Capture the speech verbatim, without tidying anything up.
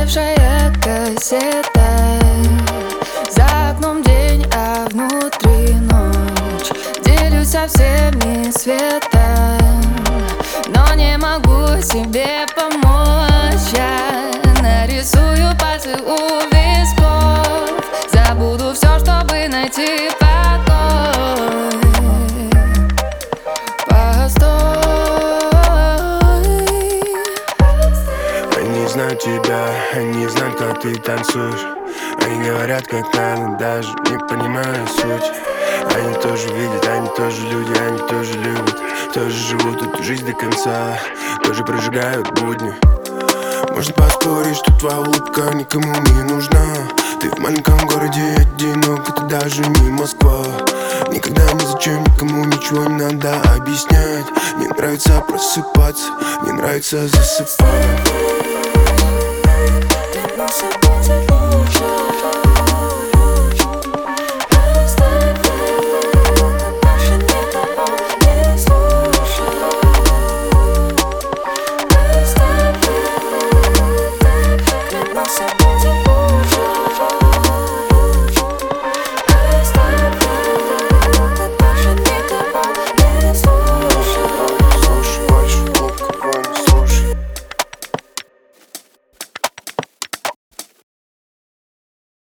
уцелевшая кассета. За окном день, а внутри ночь. Делюсь со всеми светом, но не могу себе помочь. Я нарисую пальцы у висков, забуду все, чтобы найти покой. Постой. Они знают тебя, они знают, как ты танцуешь. Они говорят, как надо, даже не понимая суть. Они тоже видят, они тоже люди, они тоже любят, тоже живут эту жизнь до конца, тоже прожигают будни. Можно поспорить, что твоя улыбка никому не нужна. Ты в маленьком городе одинок, это даже не Москва. Никогда ни зачем никому ничего не надо объяснять. Мне нравится просыпаться, мне нравится засыпать.